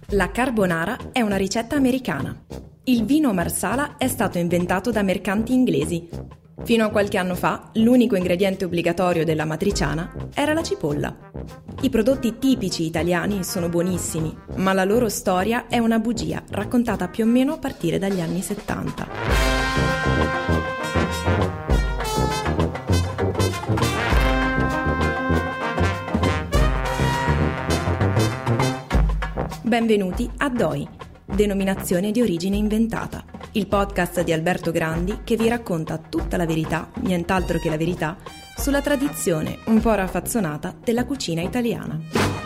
La carbonara è una ricetta americana. Il vino Marsala è stato inventato da mercanti inglesi. Fino a qualche anno fa, l'unico ingrediente obbligatorio della matriciana era la cipolla. I prodotti tipici italiani sono buonissimi, ma la loro storia è una bugia raccontata più o meno a partire dagli anni 70. Benvenuti a DOI, denominazione di origine inventata, il podcast di Alberto Grandi che vi racconta tutta la verità, nient'altro che la verità, sulla tradizione un po' raffazzonata della cucina italiana.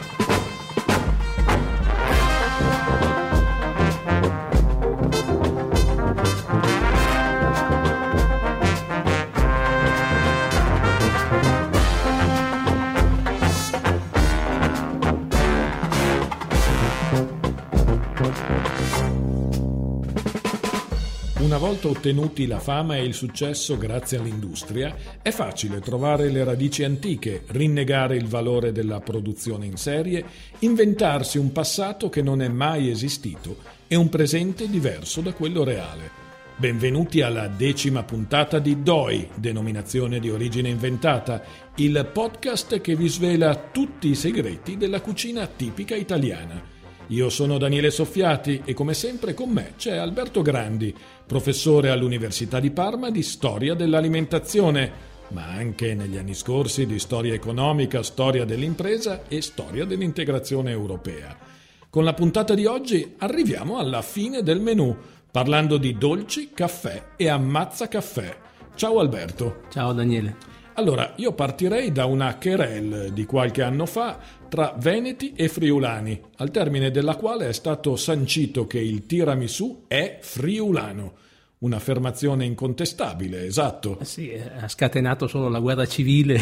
Una volta ottenuti la fama e il successo grazie all'industria, è facile trovare le radici antiche, rinnegare il valore della produzione in serie, inventarsi un passato che non è mai esistito e un presente diverso da quello reale. Benvenuti alla 10ª puntata di DOI, denominazione di origine inventata, il podcast che vi svela tutti i segreti della cucina tipica italiana. Io sono Daniele Soffiati e come sempre con me c'è Alberto Grandi, professore all'Università di Parma di Storia dell'Alimentazione, ma anche negli anni scorsi di Storia Economica, Storia dell'Impresa e Storia dell'Integrazione Europea. Con la puntata di oggi arriviamo alla fine del menù, parlando di dolci, caffè e ammazza caffè. Ciao Alberto. Ciao Daniele. Allora, io partirei da una querelle di qualche anno fa tra veneti e friulani, al termine della quale è stato sancito che il tiramisù è friulano. Un'affermazione incontestabile, esatto. Sì, ha scatenato solo la guerra civile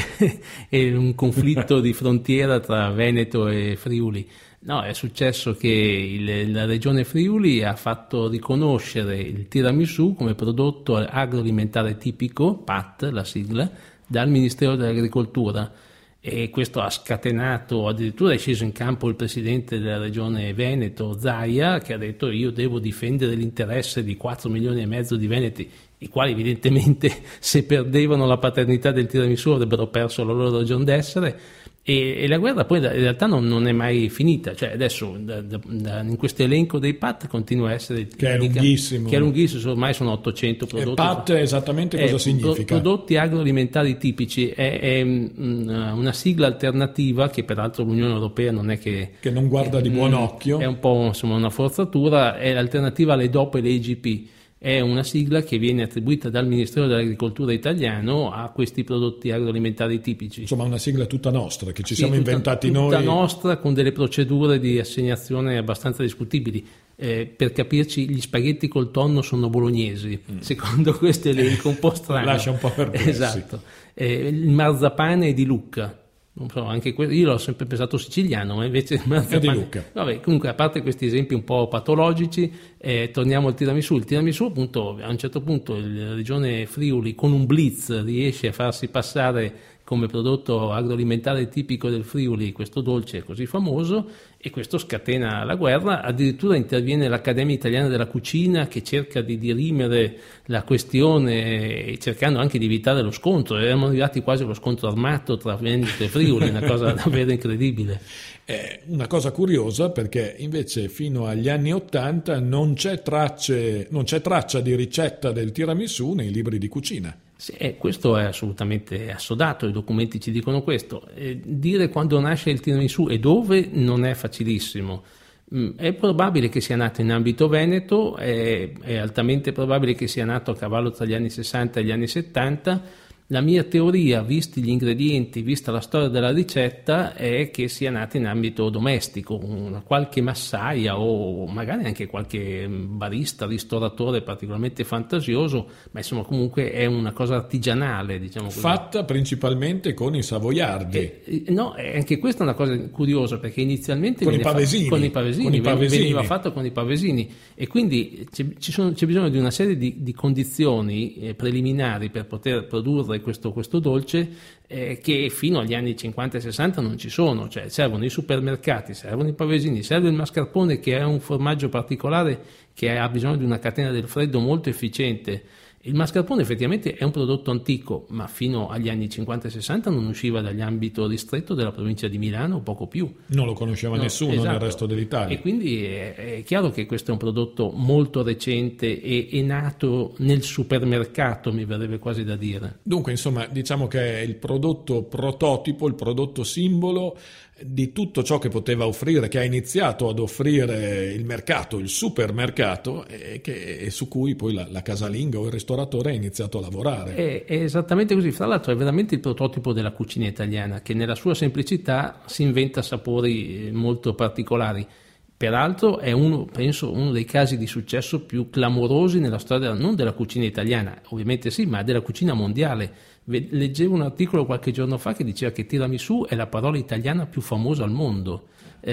e un conflitto di frontiera tra Veneto e Friuli. No, è successo che la regione Friuli ha fatto riconoscere il tiramisù come prodotto agroalimentare tipico, PAT, la sigla, dal Ministero dell'Agricoltura, e questo ha scatenato, addirittura è sceso in campo il presidente della regione Veneto, Zaia, che ha detto: io devo difendere l'interesse di 4 milioni e mezzo di veneti, i quali evidentemente se perdevano la paternità del tiramisù avrebbero perso la loro ragion d'essere. E la guerra poi in realtà non è mai finita, cioè adesso in questo elenco dei PAT continua a essere che è lunghissimo, ormai sono 800 prodotti. E PAT esattamente cosa significa? Prodotti agroalimentari tipici, è una sigla alternativa che peraltro l'Unione Europea non è che non guarda di buon occhio, è un po' insomma una forzatura, è l'alternativa alle DOP e le IGP. È una sigla che viene attribuita dal Ministero dell'Agricoltura italiano a questi prodotti agroalimentari tipici. Insomma, una sigla tutta nostra, che ci siamo inventati noi. Tutta nostra, con delle procedure di assegnazione abbastanza discutibili. Per capirci, gli spaghetti col tonno sono bolognesi, secondo questo elenco un po' strano. Lascia un po' perplessi. Esatto. Il marzapane è di Lucca. Non so, anche io l'ho sempre pensato siciliano, ma invece il marzapane è di Lucca. Vabbè, comunque, a parte questi esempi un po' patologici, torniamo al tiramisù. Il tiramisù, appunto, a un certo punto la regione Friuli con un blitz riesce a farsi passare come prodotto agroalimentare tipico del Friuli questo dolce così famoso, e questo scatena la guerra. Addirittura interviene l'Accademia Italiana della Cucina, che cerca di dirimere la questione, cercando anche di evitare lo scontro. Eravamo arrivati quasi allo scontro armato tra Veneto e Friuli, una cosa davvero incredibile. È una cosa curiosa, perché invece fino agli anni '80 non c'è traccia di ricetta del tiramisù nei libri di cucina. Sì, questo è assolutamente assodato, i documenti ci dicono questo. Dire quando nasce il tiramisù e dove non è facilissimo. È probabile che sia nato in ambito veneto, è altamente probabile che sia nato a cavallo tra gli anni 60 e gli anni 70. La mia teoria, visti gli ingredienti, vista la storia della ricetta, è che sia nata in ambito domestico, qualche massaia o magari anche qualche barista, ristoratore particolarmente fantasioso, ma insomma comunque è una cosa artigianale, diciamo così. Fatta principalmente con i savoiardi. No, anche questa è una cosa curiosa, perché inizialmente con i pavesini veniva fatto con i pavesini, e quindi c'è bisogno di una serie di condizioni preliminari per poter produrre produrre questo dolce che fino agli anni 50 e 60 non ci sono, cioè servono i supermercati, servono i pavesini, serve il mascarpone, che è un formaggio particolare che ha bisogno di una catena del freddo molto efficiente. Il mascarpone effettivamente è un prodotto antico, ma fino agli anni 50 e 60 non usciva dall'ambito ristretto della provincia di Milano, o poco più. Non lo conosceva nessuno, esatto, nel resto dell'Italia. E quindi è chiaro che questo è un prodotto molto recente e nato nel supermercato, mi verrebbe quasi da dire. Dunque, insomma, diciamo che è il prodotto prototipo, il prodotto simbolo di tutto ciò che poteva offrire, che ha iniziato ad offrire il mercato, il supermercato, e su cui poi la casalinga o il ristoratore ha iniziato a lavorare. È esattamente così. Fra l'altro è veramente il prototipo della cucina italiana, che nella sua semplicità si inventa sapori molto particolari. Peraltro è uno dei casi di successo più clamorosi nella storia, non della cucina italiana, ovviamente sì, ma della cucina mondiale. Leggevo un articolo qualche giorno fa che diceva che tiramisù è la parola italiana più famosa al mondo.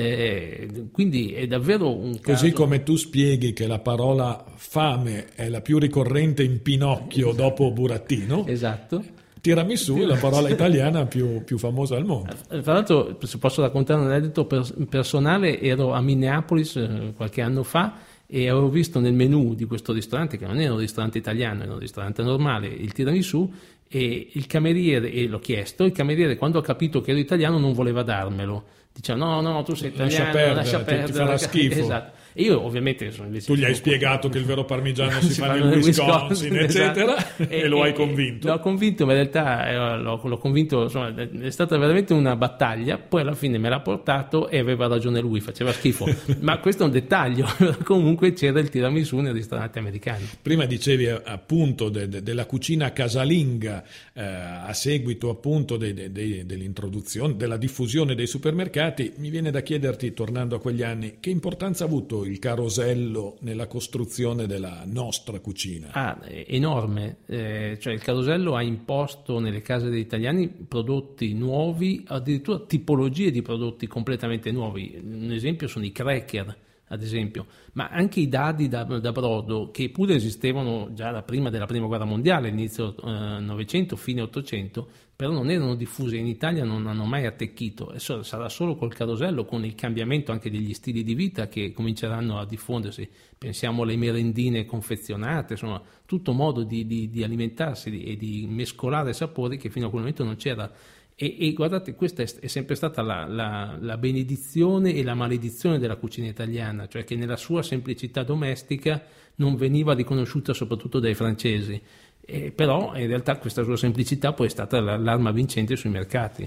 Quindi è davvero un caso. Così come tu spieghi che la parola fame è la più ricorrente in Pinocchio dopo Burattino. Esatto. Tiramisù è la parola italiana più famosa al mondo. Tra l'altro, se posso raccontare un aneddoto personale, ero a Minneapolis qualche anno fa e avevo visto nel menù di questo ristorante, che non era un ristorante italiano, era un ristorante normale, il tiramisù, e il cameriere, e l'ho chiesto, il cameriere, quando ha capito che ero italiano, non voleva darmelo. Diceva no, tu sei italiano, lascia perdere, ti farà schifo. Esatto. E io ovviamente sono invece. Tu gli hai spiegato che il vero parmigiano si fa nel Wisconsin, eccetera, esatto. e lo hai convinto. L'ho convinto, ma in realtà l'ho convinto, insomma, è stata veramente una battaglia. Poi alla fine me l'ha portato e aveva ragione lui, faceva schifo. Ma questo è un dettaglio. Comunque c'era il tiramisù nei ristoranti americani. Prima dicevi appunto della cucina casalinga a seguito appunto dell'introduzione, della diffusione dei supermercati. Mi viene da chiederti, tornando a quegli anni, che importanza ha avuto il carosello nella costruzione della nostra cucina? Enorme, cioè il carosello ha imposto nelle case degli italiani prodotti nuovi, addirittura tipologie di prodotti completamente nuovi. Un esempio sono i cracker, ad esempio, ma anche i dadi da brodo, che pure esistevano già da prima della prima guerra mondiale, inizio Novecento, fine Ottocento, però non erano diffusi in Italia, non hanno mai attecchito. E sarà solo col carosello, con il cambiamento anche degli stili di vita, che cominceranno a diffondersi. Pensiamo alle merendine confezionate, insomma, tutto modo di alimentarsi e di mescolare sapori che fino a quel momento non c'era. E guardate, questa è sempre stata la benedizione e la maledizione della cucina italiana, cioè che nella sua semplicità domestica non veniva riconosciuta soprattutto dai francesi, però in realtà questa sua semplicità poi è stata l'arma vincente sui mercati.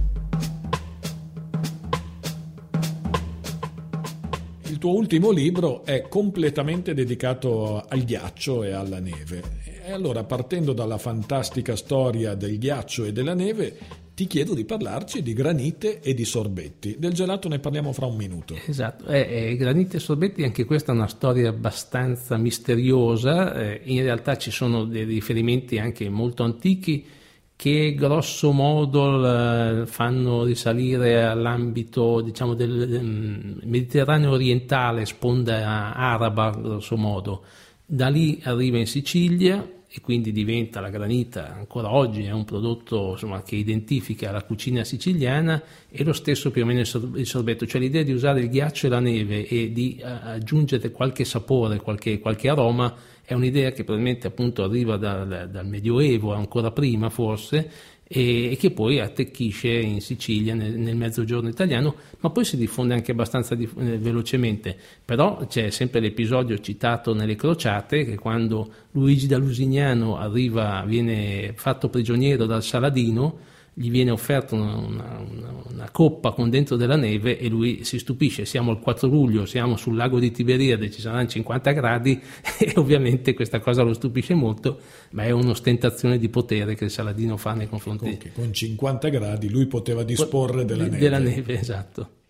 Il tuo ultimo libro è completamente dedicato al ghiaccio e alla neve. E allora, partendo dalla fantastica storia del ghiaccio e della neve, ti chiedo di parlarci di granite e di sorbetti. Del gelato ne parliamo fra un minuto. Esatto, granite e sorbetti, anche questa è una storia abbastanza misteriosa. In realtà ci sono dei riferimenti anche molto antichi che grosso modo fanno risalire all'ambito, diciamo, del Mediterraneo orientale, sponda araba grosso modo. Da lì arriva in Sicilia e quindi diventa la granita, ancora oggi è un prodotto, insomma, che identifica la cucina siciliana, e lo stesso più o meno il sorbetto, cioè l'idea di usare il ghiaccio e la neve e di aggiungere qualche sapore, qualche aroma, è un'idea che probabilmente appunto arriva dal Medioevo, ancora prima forse, e che poi attecchisce in Sicilia, nel mezzogiorno italiano, ma poi si diffonde anche abbastanza velocemente. Però c'è sempre l'episodio citato nelle Crociate, che quando Luigi da Lusignano viene fatto prigioniero dal Saladino, gli viene offerta una coppa con dentro della neve e lui si stupisce. Siamo il 4 luglio, siamo sul lago di Tiberiade, ci saranno 50 gradi e ovviamente questa cosa lo stupisce molto, ma è un'ostentazione di potere che il Saladino fa nei confronti. Con 50 gradi lui poteva disporre della neve. Esatto.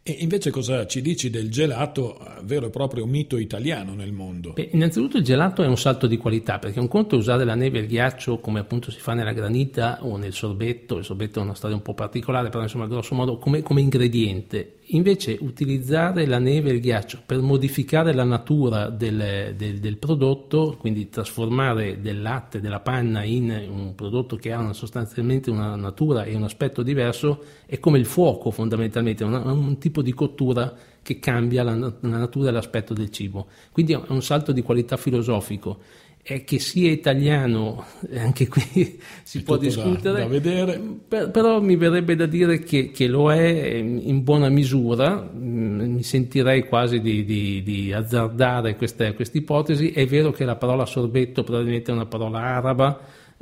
E invece cosa ci dici del gelato, vero e proprio mito italiano nel mondo? Innanzitutto il gelato è un salto di qualità, perché un conto è usare la neve e il ghiaccio come appunto si fa nella granita o nel sorbetto. Il sorbetto è una storia un po' particolare, però insomma grosso modo come ingrediente. Invece utilizzare la neve e il ghiaccio per modificare la natura del prodotto, quindi trasformare del latte, della panna in un prodotto che ha sostanzialmente una natura e un aspetto diverso, è come il fuoco fondamentalmente, un tipo di cottura che cambia la natura e l'aspetto del cibo. Quindi è un salto di qualità filosofico. È che sia italiano, anche qui si può discutere, da vedere. Però mi verrebbe da dire che lo è in buona misura. Mi sentirei quasi di azzardare questa ipotesi. È vero che la parola sorbetto probabilmente è una parola araba,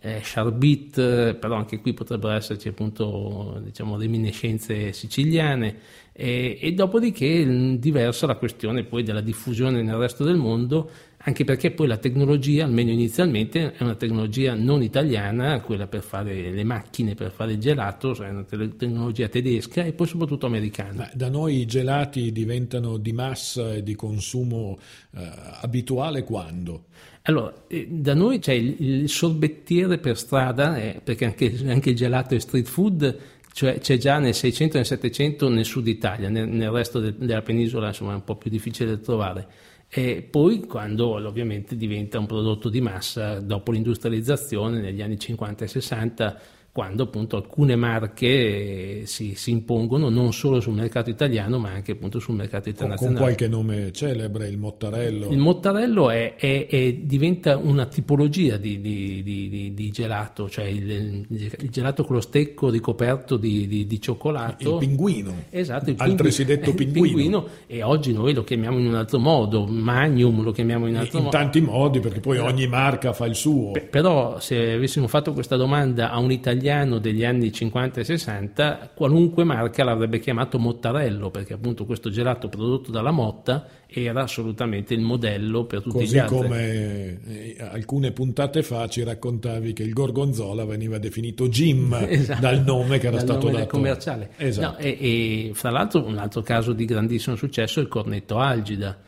sharbit, però anche qui potrebbero esserci appunto reminiscenze siciliane, e dopodiché diversa la questione poi della diffusione nel resto del mondo, anche perché poi la tecnologia, almeno inizialmente, è una tecnologia non italiana, quella per fare le macchine, per fare il gelato, cioè è una tecnologia tedesca e poi soprattutto americana. Ma da noi i gelati diventano di massa e di consumo abituale quando? Allora, da noi c'è il sorbettiere per strada, perché anche il gelato è street food, cioè c'è già nel 600 e nel 700 nel sud Italia, nel resto della penisola insomma è un po' più difficile da trovare. E poi quando ovviamente diventa un prodotto di massa dopo l'industrializzazione negli anni 50 e 60, quando appunto alcune marche si impongono non solo sul mercato italiano ma anche appunto sul mercato internazionale. Con qualche nome celebre, il Mottarello. Il Mottarello diventa una tipologia di gelato, cioè il gelato con lo stecco ricoperto di cioccolato. Il pinguino, esatto, altresì detto pinguino. E oggi noi lo chiamiamo in un altro modo, Magnum lo chiamiamo in un altro modo. In tanti modi, perché poi ogni marca fa il suo. Però se avessimo fatto questa domanda a un italiano degli anni 50 e 60, qualunque marca l'avrebbe chiamato Mottarello, perché appunto questo gelato prodotto dalla Motta era assolutamente il modello per tutti gli altri. Così come alcune puntate fa ci raccontavi che il gorgonzola veniva definito Jim, esatto, dal nome che era stato nome dato. Commerciale. Esatto. No, e fra l'altro un altro caso di grandissimo successo è il cornetto Algida.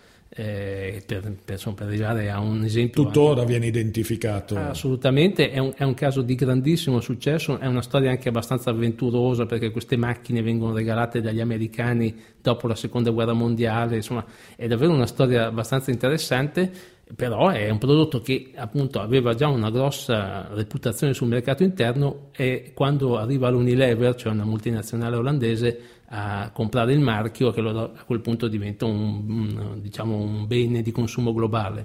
Per arrivare a un esempio tuttora viene identificato assolutamente, è un caso di grandissimo successo, è una storia anche abbastanza avventurosa perché queste macchine vengono regalate dagli americani dopo la seconda guerra mondiale, insomma è davvero una storia abbastanza interessante. Però è un prodotto che appunto aveva già una grossa reputazione sul mercato interno, e quando arriva l'Unilever, cioè una multinazionale olandese, a comprare il marchio, che a quel punto diventa un bene di consumo globale.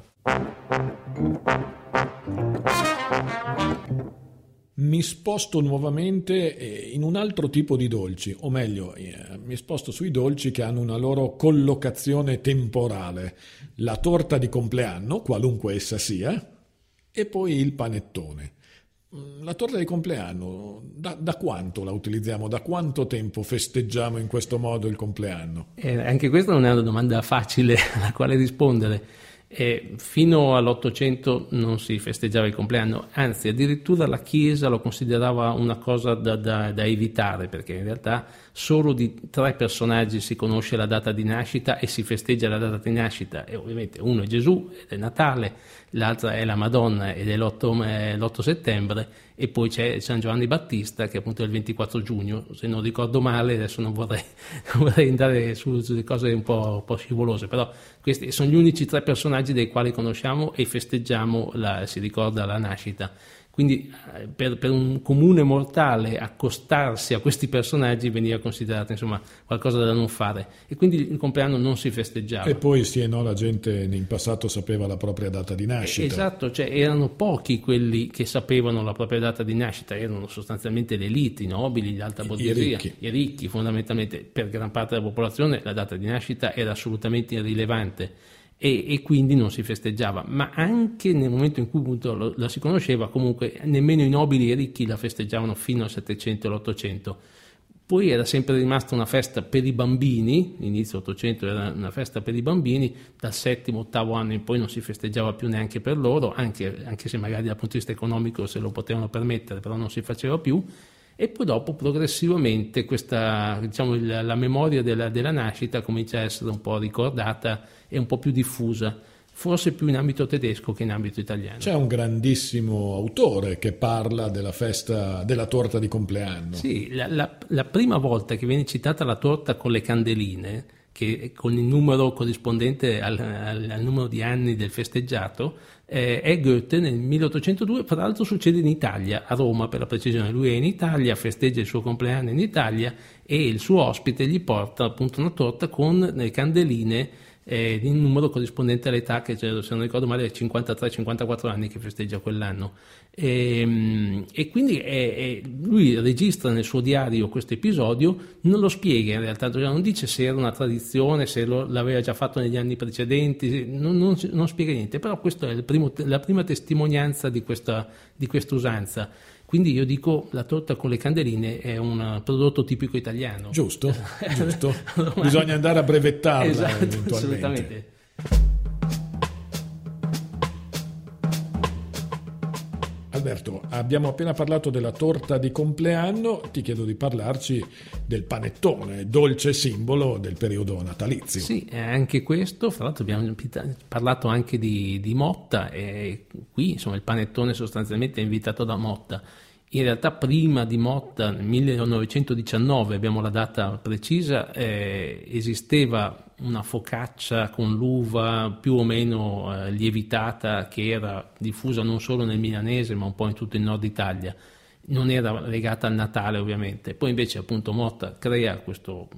Mi sposto nuovamente in un altro tipo di dolci, o meglio, mi sposto sui dolci che hanno una loro collocazione temporale. La torta di compleanno, qualunque essa sia, e poi il panettone. La torta di compleanno, da quanto la utilizziamo? Da quanto tempo festeggiamo in questo modo il compleanno? Anche questa non è una domanda facile alla quale rispondere. Fino all'Ottocento non si festeggiava il compleanno, anzi addirittura la Chiesa lo considerava una cosa da evitare, perché in realtà solo di 3 personaggi si conosce la data di nascita e si festeggia la data di nascita, e ovviamente uno è Gesù ed è Natale, l'altra è la Madonna ed è l'8 settembre, e poi c'è San Giovanni Battista che appunto è il 24 giugno, se non ricordo male. Adesso non vorrei andare sulle cose un po' scivolose, però questi sono gli unici 3 personaggi dei quali conosciamo e festeggiamo, si ricorda la nascita. Quindi per un comune mortale accostarsi a questi personaggi veniva considerato insomma qualcosa da non fare, e quindi il compleanno non si festeggiava. E poi sì e no, la gente in passato sapeva la propria data di nascita. Esatto, cioè erano pochi quelli che sapevano la propria data di nascita, erano sostanzialmente le elite, i nobili, gli alta borghesia, i ricchi fondamentalmente. Per gran parte della popolazione la data di nascita era assolutamente irrilevante. E quindi non si festeggiava, ma anche nel momento in cui appunto la si conosceva, comunque nemmeno i nobili e i ricchi la festeggiavano fino al 700 e l'800. Poi era sempre rimasta una festa per i bambini, inizio 800 era una festa per i bambini, dal 7-8 anno in poi non si festeggiava più neanche per loro, anche se magari dal punto di vista economico se lo potevano permettere, però non si faceva più. e poi dopo progressivamente questa, diciamo, la memoria della nascita comincia a essere un po' ricordata e un po' più diffusa, forse più in ambito tedesco che in ambito italiano. C'è un grandissimo autore che parla della festa della torta di compleanno. Sì, la prima volta che viene citata la torta con le candeline, che con il numero corrispondente al numero di anni del festeggiato, è Goethe nel 1802, fra l'altro succede in Italia, a Roma per la precisione. Lui è in Italia, festeggia il suo compleanno in Italia e il suo ospite gli porta appunto una torta con le candeline di un numero corrispondente all'età che, se non ricordo male, è 53-54 anni che festeggia quell'anno. E quindi lui registra nel suo diario questo episodio, non lo spiega in realtà, non dice se era una tradizione, se l'aveva già fatto negli anni precedenti, non spiega niente, però questa è la prima testimonianza di questa usanza. Quindi io dico, la torta con le candeline è un prodotto tipico italiano. Giusto. Bisogna andare a brevettarla, esatto, eventualmente. Assolutamente. Alberto, abbiamo appena parlato della torta di compleanno, ti chiedo di parlarci del panettone, dolce simbolo del periodo natalizio. Sì, anche questo, fra l'altro abbiamo parlato anche di Motta, e qui insomma il panettone sostanzialmente è invitato da Motta. In realtà prima di Motta, nel 1919, abbiamo la data precisa, esisteva una focaccia con l'uva più o meno lievitata, che era diffusa non solo nel milanese ma un po' in tutto il nord Italia. Non era legata al Natale ovviamente. Poi invece appunto Motta crea questo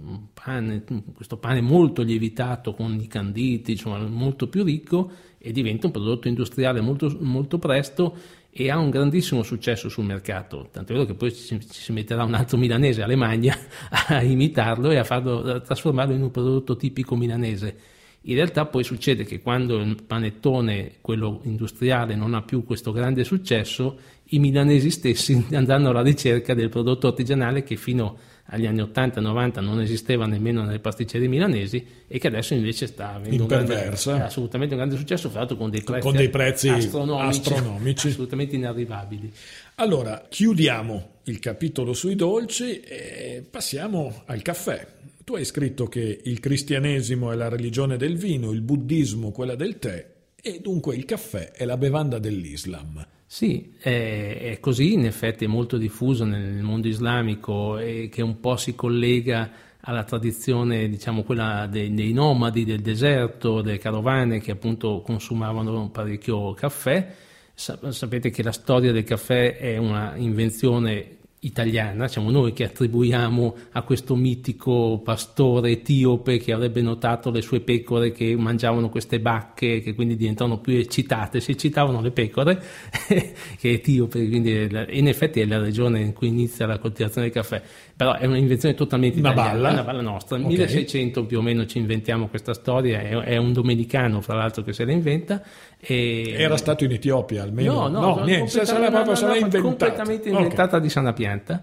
pane molto lievitato con i canditi, insomma molto più ricco, e diventa un prodotto industriale molto, molto presto e ha un grandissimo successo sul mercato, tanto è vero che poi si metterà un altro milanese, Alemagna, a imitarlo e a trasformarlo in un prodotto tipico milanese. In realtà poi succede che quando il panettone, quello industriale, non ha più questo grande successo, i milanesi stessi andranno alla ricerca del prodotto artigianale che fino agli anni 80-90 non esisteva nemmeno nelle pasticcerie milanesi e che adesso invece sta avendo assolutamente un grande successo, fra l'altro con dei prezzi astronomici, assolutamente inarrivabili. Allora, chiudiamo il capitolo sui dolci e passiamo al caffè. Tu hai scritto che il cristianesimo è la religione del vino, il buddismo quella del tè e dunque il caffè è la bevanda dell'Islam. Sì, è così, in effetti è molto diffuso nel mondo islamico e che un po' si collega alla tradizione, diciamo, quella dei nomadi del deserto, delle carovane che appunto consumavano parecchio caffè. Sapete che la storia del caffè è una invenzione italiana, siamo noi che attribuiamo a questo mitico pastore etiope che avrebbe notato le sue pecore che mangiavano queste bacche, che quindi diventavano più eccitate, si eccitavano le pecore che etiope, quindi in effetti è la regione in cui inizia la coltivazione del caffè, però è un'invenzione totalmente italiana, una balla nostra. Nel 1600 più o meno ci inventiamo questa storia, è un domenicano fra l'altro che se la inventa. Era stato in Etiopia almeno? No, niente, sarà completamente inventata di sana pianta,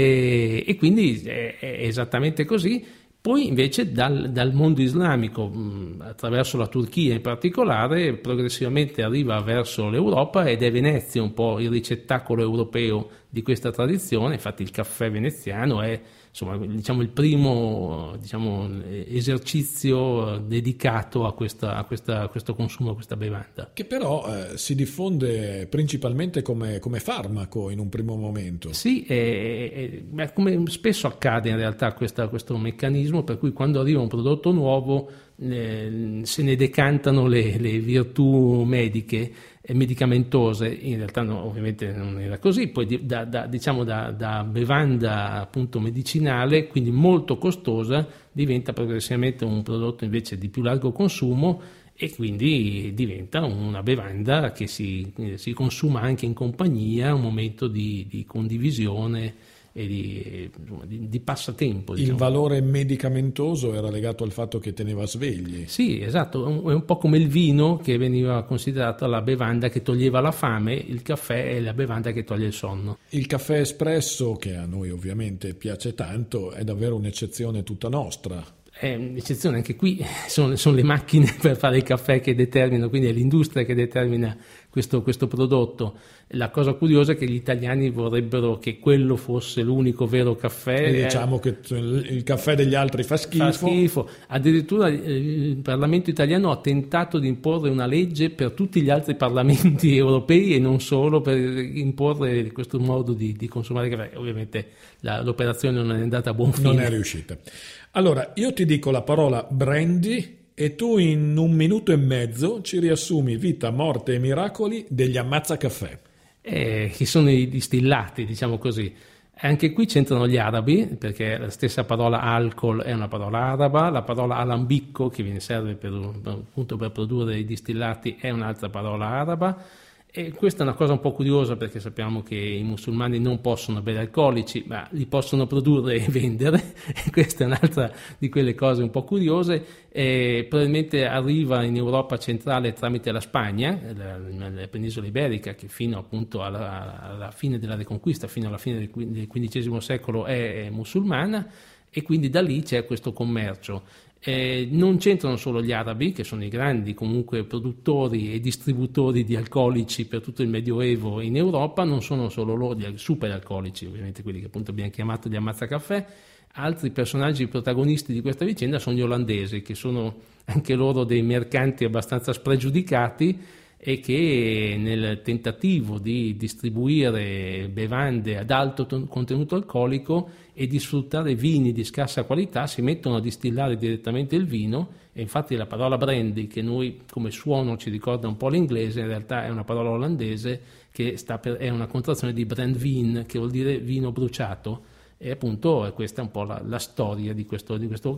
e quindi è esattamente così. Poi invece dal mondo islamico, attraverso la Turchia in particolare, progressivamente arriva verso l'Europa ed è Venezia un po' il ricettacolo europeo di questa tradizione. Infatti il caffè veneziano è, insomma, diciamo, il primo, diciamo, esercizio dedicato a questo consumo, a questa bevanda. Che però si diffonde principalmente come farmaco in un primo momento. Sì, come spesso accade in realtà questo meccanismo, per cui quando arriva un prodotto nuovo se ne decantano le virtù mediche e medicamentose. In realtà no, ovviamente non era così. Poi da bevanda appunto medicinale, quindi molto costosa, diventa progressivamente un prodotto invece di più largo consumo e quindi diventa una bevanda che si consuma anche in compagnia, un momento di condivisione e di passatempo. Il valore medicamentoso era legato al fatto che teneva svegli. Sì, esatto, è un po' come il vino che veniva considerato la bevanda che toglieva la fame, il caffè è la bevanda che toglie il sonno. Il caffè espresso, che a noi ovviamente piace tanto, è davvero un'eccezione tutta nostra. è un'eccezione, anche qui sono le macchine per fare il caffè che determinano, quindi è l'industria che determina questo prodotto. La cosa curiosa è che gli italiani vorrebbero che quello fosse l'unico vero caffè. E diciamo che il caffè degli altri fa schifo. Addirittura il Parlamento italiano ha tentato di imporre una legge per tutti gli altri parlamenti europei e non solo, per imporre questo modo di consumare caffè. Ovviamente l'operazione non è andata a buon fine. Non è riuscita. Allora, io ti dico la parola brandy e tu in 1 minuto e mezzo ci riassumi vita, morte e miracoli degli ammazzacaffè. Che sono i distillati, diciamo così. Anche qui c'entrano gli arabi, perché la stessa parola alcol è una parola araba, la parola alambicco, che serve appunto per produrre i distillati, è un'altra parola araba. E questa è una cosa un po' curiosa, perché sappiamo che i musulmani non possono bere alcolici, ma li possono produrre e vendere, e questa è un'altra di quelle cose un po' curiose. Probabilmente arriva in Europa centrale tramite la Spagna, la penisola iberica, che fino appunto alla fine della Reconquista, fino alla fine del XV secolo è musulmana, e quindi da lì c'è questo commercio. Non c'entrano solo gli arabi, che sono i grandi comunque produttori e distributori di alcolici per tutto il Medioevo in Europa, non sono solo loro gli super alcolici, ovviamente quelli che appunto abbiamo chiamato gli ammazzacaffè. Altri personaggi protagonisti di questa vicenda sono gli olandesi, che sono anche loro dei mercanti abbastanza spregiudicati e che nel tentativo di distribuire bevande ad alto contenuto alcolico e di sfruttare vini di scarsa qualità si mettono a distillare direttamente il vino, e infatti la parola brandy, che noi come suono ci ricorda un po' l'inglese, in realtà è una parola olandese che è una contrazione di brandvin, che vuol dire vino bruciato. E appunto questa è un po' la storia di questo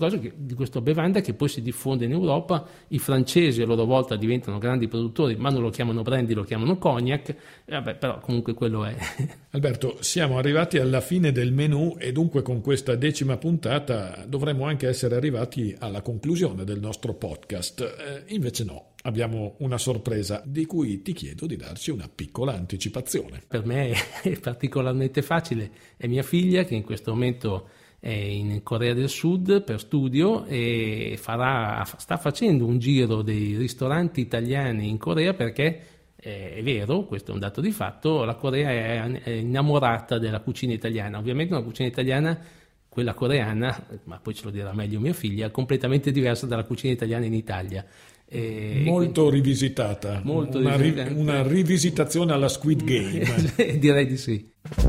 bevanda, che poi si diffonde in Europa. I francesi a loro volta diventano grandi produttori, ma non lo chiamano brandy, lo chiamano cognac. Però comunque quello è. Alberto, siamo arrivati alla fine del menù, e dunque con questa 10ª puntata dovremmo anche essere arrivati alla conclusione del nostro podcast. Invece no. Abbiamo una sorpresa di cui ti chiedo di darci una piccola anticipazione. Per me è particolarmente facile. È mia figlia, che in questo momento è in Corea del Sud per studio, e sta facendo un giro dei ristoranti italiani in Corea, perché è vero, questo è un dato di fatto, la Corea è innamorata della cucina italiana. Ovviamente una cucina italiana, quella coreana, ma poi ce lo dirà meglio mia figlia, completamente diversa dalla cucina italiana in Italia. Molto rivisitata, una rivisitazione alla Squid Game. Direi di sì.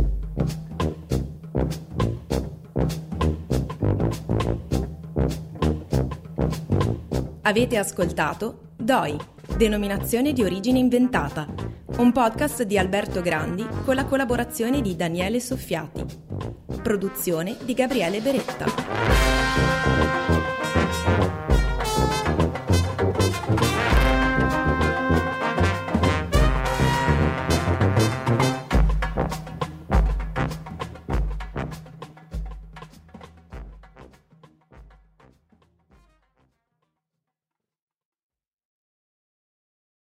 Avete ascoltato DOI, denominazione di origine inventata, un podcast di Alberto Grandi con la collaborazione di Daniele Soffiati. Produzione di Gabriele Beretta.